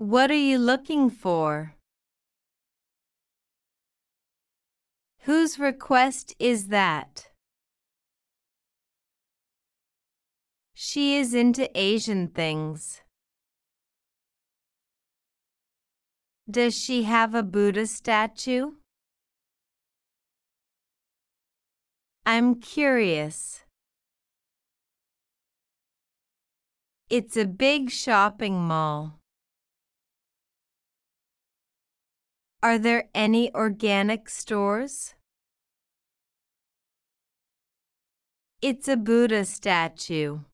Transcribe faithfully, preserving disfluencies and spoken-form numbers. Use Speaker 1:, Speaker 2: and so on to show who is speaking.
Speaker 1: What are you looking for? Whose request is that? She is into Asian things. Does she have a Buddha statue? I'm curious. It's a big shopping mall. Are there any organic stores? It's a Buddha statue.